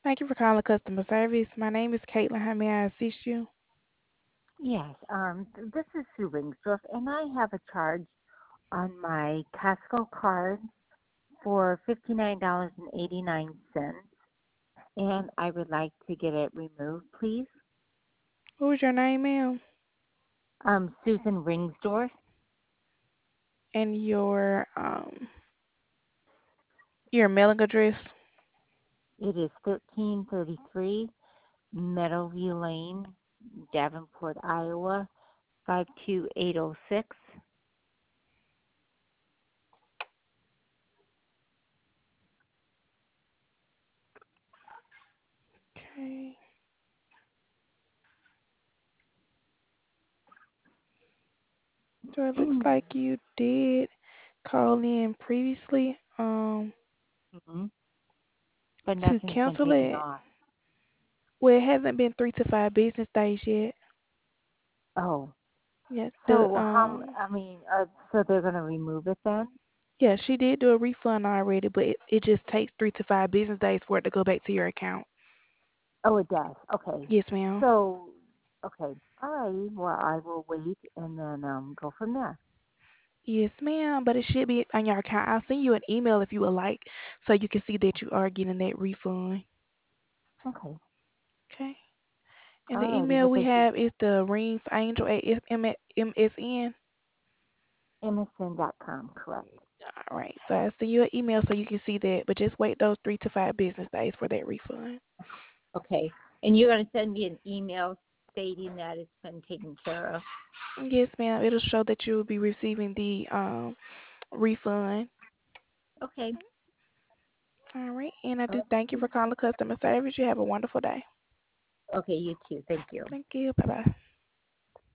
Thank you for calling customer service. My name is Caitlin. How may I assist you? Yes, this is Sue Ringsdorf, and I have a charge on my Costco card for $59.89, and I would like to get it removed, please. What was your name, ma'am? Susan Ringsdorf. And your mailing address? It is 1333 Meadowview Lane, Davenport, Iowa, 52806. Okay. So it looks like you did call in previously Mhm. But to nothing's been cancel taken it. off. Well, it hasn't been 3 to 5 business days yet. Oh, Yeah, so so they're going to remove it then? yeah, she did do a refund already, but it just takes 3 to 5 business days for it to go back to your account. Oh, it does. Okay. Yes, ma'am. So, okay. All righty. Well, I will wait and then go from there. Yes, ma'am, but it should be on your account. I'll send you an email if you would like, so you can see that you are getting that refund. Okay. Okay. And All the righty. email Well, we thank you. have is the rings angel at MSN. MSN.com, correct. All right. So I'll send you an email so you can see that, but just wait those 3 to 5 business days for that refund. Okay. And you're going to send me an email stating that it's been taken care of. Yes, ma'am. It'll show that you will be receiving the refund. Okay. All right. And I All do thank you right. for calling customer service. You have a wonderful day. Okay. You too. Thank you. Thank you. Bye bye.